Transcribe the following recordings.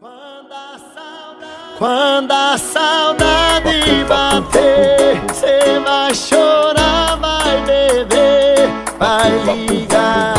Quando a saudade bater, cê vai chorar, vai beber, vai ligar,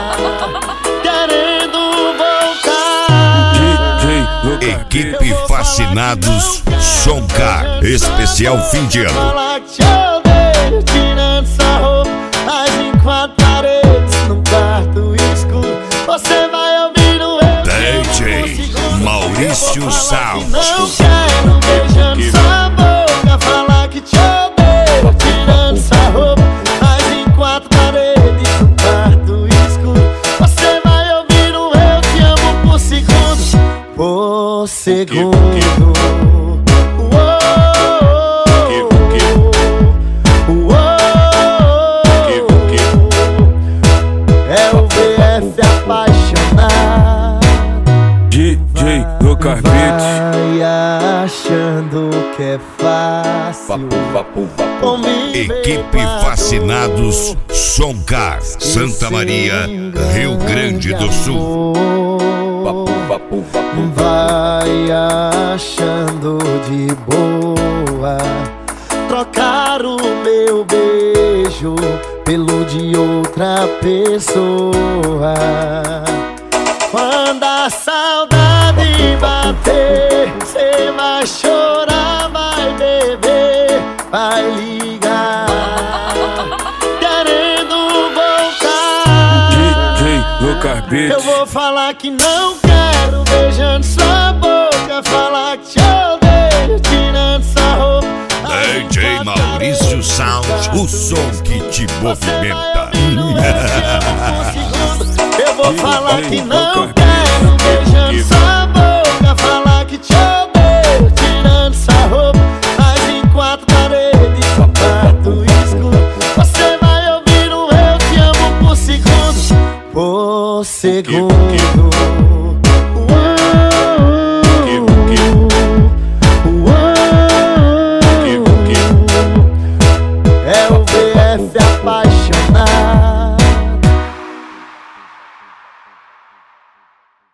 querendo voltar. Equipe Fascinados Soncar, especial fim de ano. Falar que te odeio, tirando essa roupa, mas em quatro paredes, num quarto escuro, você vai ouvir o eu. DJ Maurício Sound. Não quero beijando sua boca, falar que te odeio, tirando essa roupa, mas em quatro paredes, num quarto escuro, você vai ouvir o eu te amo por segundo, por segundo. É o VF apaixonado. DJ do Carpete. Vai achando que é fácil. Equipe Fascinados Soncar, Santa Maria, Rio Grande do Sul. Vai achando de boa trocar o meu beijo pelo de outra pessoa. Quando a saudade bater, cê vai chorar, vai beber, vai ligar, querendo voltar. DJ do Carpete. Eu vou falar que não quero, beijando sua boca, falar que te odeio, tirando essa roupa. DJ Maurício Sound, o som que te movimenta. Eu vou falar que não quero, beijando sua boca, falar que te odeio, tirando essa roupa, mas em quatro paredes, num quarto escuro, você vai ouvir o eu te amo por segundo, por segundo.